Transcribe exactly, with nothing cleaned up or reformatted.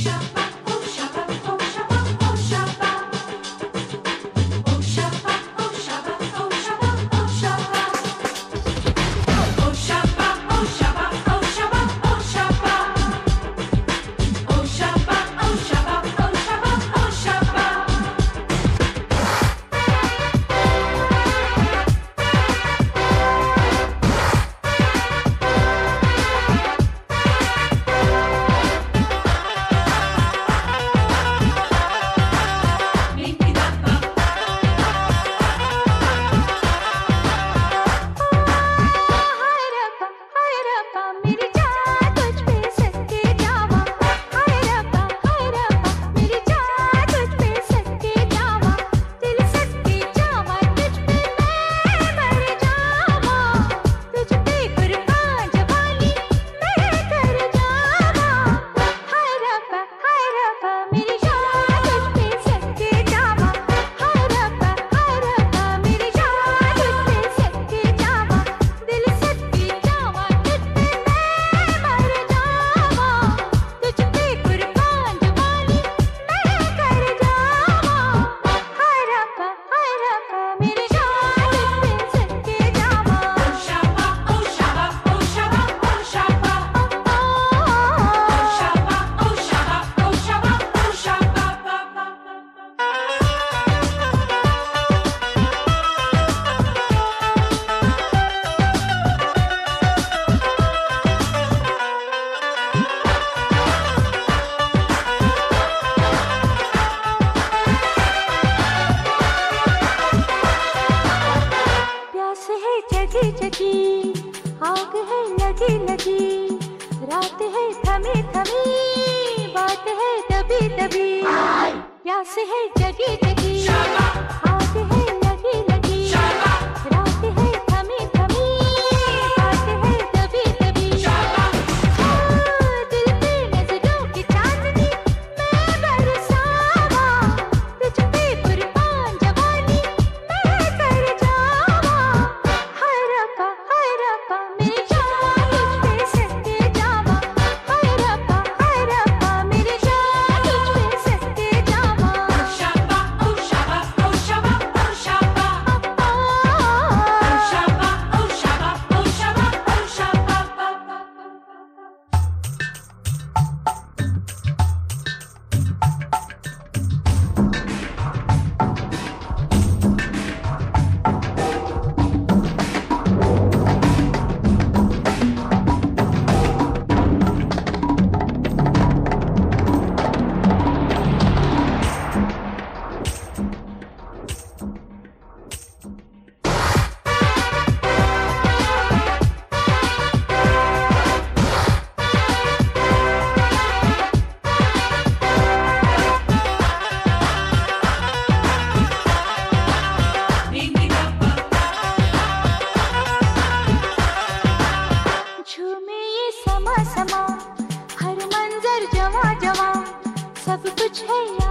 आग है लगी लगी, रात है थमी थमी, बात है दबी दबी, प्यास है जगी जगी, आग है लगी लगी, रात है थमी थमी, बात है दबी दबी, दिल पे नजरों की चांदनी, मैं बरसावा, तुझ पे कुर्बान जवानी, मैं कर जावा, हाय रब्बा हाय रब्बा मेरी जान तुझ पे सत्ते जावा, हाय रब्बा हाय रब्बा मेरी जान तुझ पे सत्ते जावा, ओ शाबा ओ शाबा ओ शाबा ओ शाबा, ओ शाबा ओ शाबा ओ शाबा ओ शाबा। झूमे ये समा समा, हर मंजर जवा जवा, सब कुछ है